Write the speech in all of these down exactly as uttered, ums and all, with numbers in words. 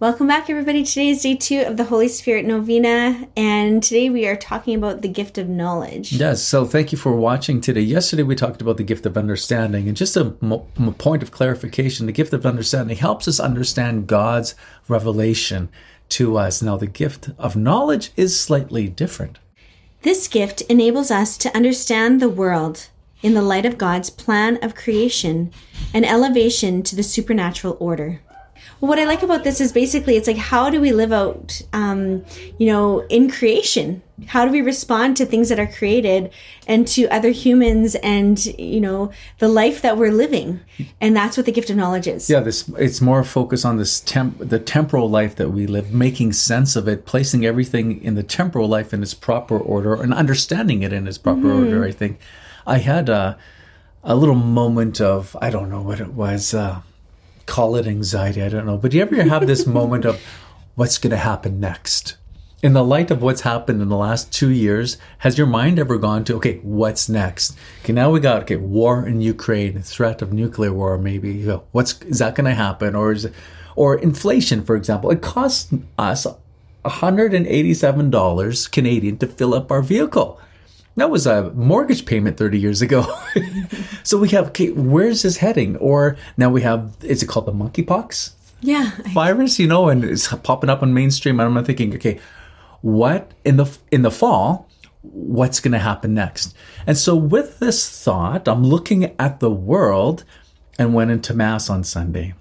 Welcome back, everybody. Today is day two of the Holy Spirit Novena, and today we are talking about the gift of knowledge. Yes, so thank you for watching today. Yesterday we talked about the gift of understanding, and just a, mo- a point of clarification, the gift of understanding helps us understand God's revelation to us. Now, the gift of knowledge is slightly different. This gift enables us to understand the world in the light of God's plan of creation and elevation to the supernatural order. Well, what I like about this is basically it's like, how do we live out, um, you know, in creation? How do we respond to things that are created and to other humans and, you know, the life that we're living? And that's what the gift of knowledge is. Yeah, this it's more focused on this temp, the temporal life that we live, making sense of it, placing everything in the temporal life in its proper order and understanding it in its proper mm-hmm. order, I think. I had a, a little moment of, I don't know what it was, uh, call it anxiety, I don't know. But do you ever have this moment of what's going to happen next? In the light of what's happened in the last two years, has your mind ever gone to, okay, what's next? Okay, now we got, okay, war in Ukraine, threat of nuclear war, maybe. You go, what's, is that going to happen? Or is it, or inflation, for example. It costs us one hundred eighty-seven dollars Canadian to fill up our vehicle. That was a mortgage payment thirty years ago. So we have, okay, where's this heading? Or now we have, is it called the monkeypox? Yeah. Virus, you know, and it's popping up on mainstream. And I'm thinking, okay, what in the in the fall, what's going to happen next? And so with this thought, I'm looking at the world and went into Mass on Sunday.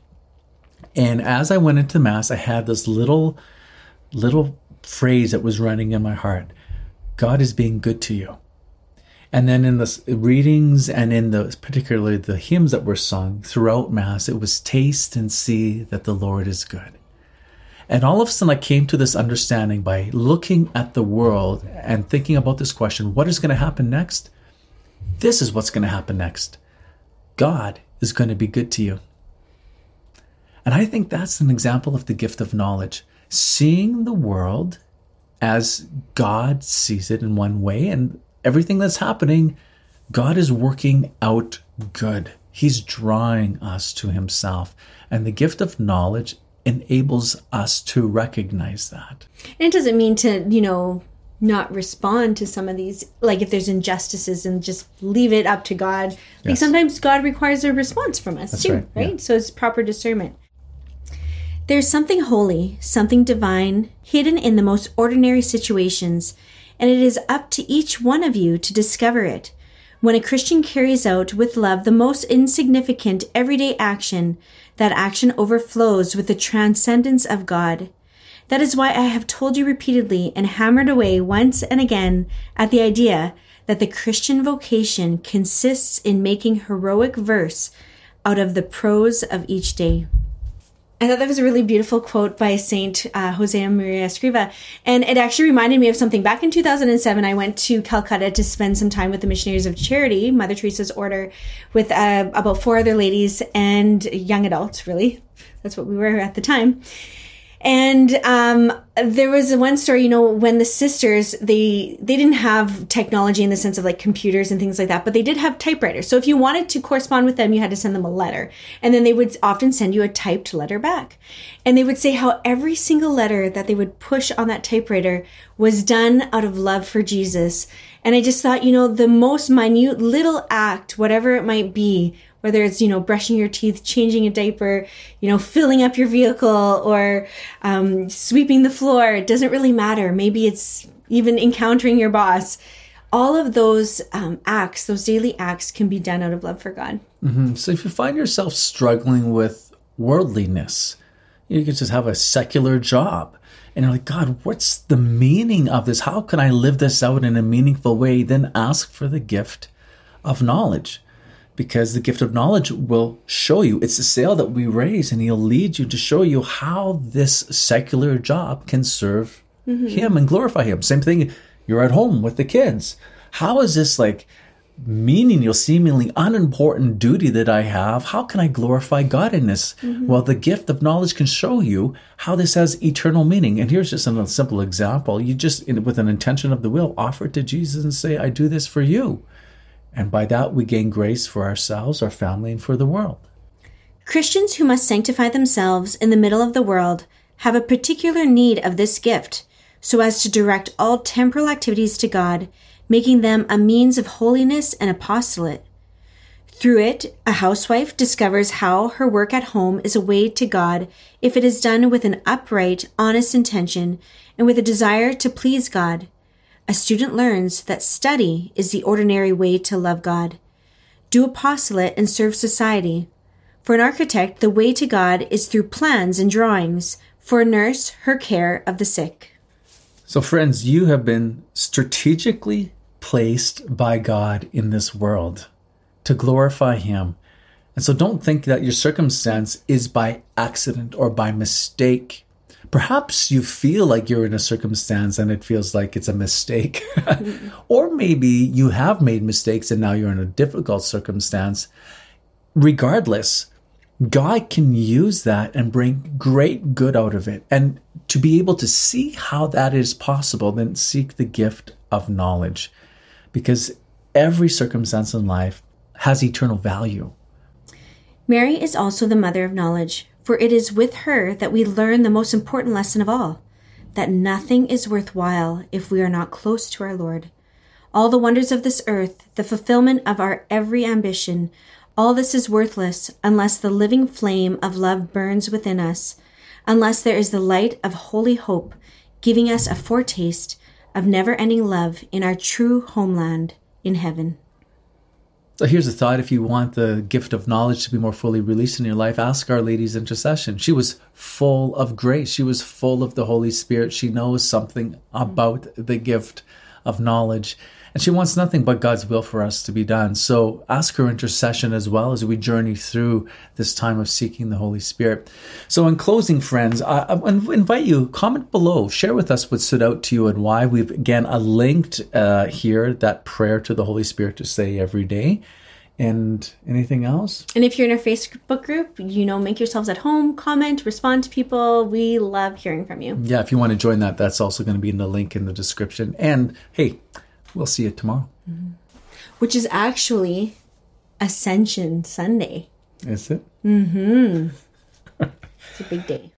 And as I went into Mass, I had this little, little phrase that was running in my heart. God is being good to you. And then in the readings and in the particularly the hymns that were sung throughout Mass, it was taste and see that the Lord is good. And all of a sudden I came to this understanding by looking at the world and thinking about this question, what is going to happen next? This is what's going to happen next. God is going to be good to you. And I think that's an example of the gift of knowledge. Seeing the world as God sees it in one way, and everything that's happening, God is working out good. He's drawing us to himself. And the gift of knowledge enables us to recognize that. And it doesn't mean to, you know, not respond to some of these, like if there's injustices and just leave it up to God. Like yes. Sometimes God requires a response from us That's too, right? right? Yeah. So it's proper discernment. There's something holy, something divine, hidden in the most ordinary situations, and it is up to each one of you to discover it. When a Christian carries out with love the most insignificant everyday action, that action overflows with the transcendence of God. That is why I have told you repeatedly and hammered away once and again at the idea that the Christian vocation consists in making heroic verse out of the prose of each day. I thought that was a really beautiful quote by Saint uh, Jose Maria Escriva. And it actually reminded me of something. Back in two thousand seven, I went to Calcutta to spend some time with the Missionaries of Charity, Mother Teresa's order, with uh, about four other ladies and young adults, really. That's what we were at the time. And um, there was one story, you know, when the sisters, they they didn't have technology in the sense of like computers and things like that, but they did have typewriters. So if you wanted to correspond with them, you had to send them a letter. And then they would often send you a typed letter back. And they would say how every single letter that they would push on that typewriter was done out of love for Jesus. And I just thought, you know, the most minute little act, whatever it might be, whether it's, you know, brushing your teeth, changing a diaper, you know, filling up your vehicle, or um, sweeping the floor. It doesn't really matter. Maybe it's even encountering your boss. All of those um, acts, those daily acts, can be done out of love for God. Mm-hmm. So if you find yourself struggling with worldliness, you can just have a secular job. And you're like, God, what's the meaning of this? How can I live this out in a meaningful way? Then ask for the gift of knowledge. Because the gift of knowledge will show you, it's the sail that we raise, and he'll lead you to show you how this secular job can serve mm-hmm. him and glorify him. Same thing, you're at home with the kids. How is this like menial, seemingly unimportant duty that I have? How can I glorify God in this? Mm-hmm. Well, the gift of knowledge can show you how this has eternal meaning. And here's just a simple example. You just, with an intention of the will, offer it to Jesus and say, I do this for you. And by that, we gain grace for ourselves, our family, and for the world. Christians who must sanctify themselves in the middle of the world have a particular need of this gift, so as to direct all temporal activities to God, making them a means of holiness and apostolate. Through it, a housewife discovers how her work at home is a way to God if it is done with an upright, honest intention and with a desire to please God. A student learns that study is the ordinary way to love God, do apostolate, and serve society. For an architect, the way to God is through plans and drawings. For a nurse, her care of the sick. So friends, you have been strategically placed by God in this world to glorify Him. And so don't think that your circumstance is by accident or by mistake. Perhaps you feel like you're in a circumstance and it feels like it's a mistake. Or maybe you have made mistakes and now you're in a difficult circumstance. Regardless, God can use that and bring great good out of it. And to be able to see how that is possible, then seek the gift of knowledge. Because every circumstance in life has eternal value. Mary is also the mother of knowledge, for it is with her that we learn the most important lesson of all, that nothing is worthwhile if we are not close to our Lord. All the wonders of this earth, the fulfillment of our every ambition, all this is worthless unless the living flame of love burns within us, unless there is the light of holy hope giving us a foretaste of never-ending love in our true homeland in heaven. So here's a thought. If you want the gift of knowledge to be more fully released in your life, ask Our Lady's intercession. She was full of grace. She was full of the Holy Spirit. She knows something about the gift of knowledge. And she wants nothing but God's will for us to be done. So ask her intercession as well as we journey through this time of seeking the Holy Spirit. So in closing, friends, I, I invite you, comment below, share with us what stood out to you and why. We've, again, uh, linked uh, here that prayer to the Holy Spirit to say every day. And anything else? And if you're in our Facebook group, you know, make yourselves at home, comment, respond to people. We love hearing from you. Yeah, if you want to join that, that's also going to be in the link in the description. And hey, we'll see you tomorrow. Mm-hmm. Which is actually Ascension Sunday. Is it? Mm-hmm. It's a big day.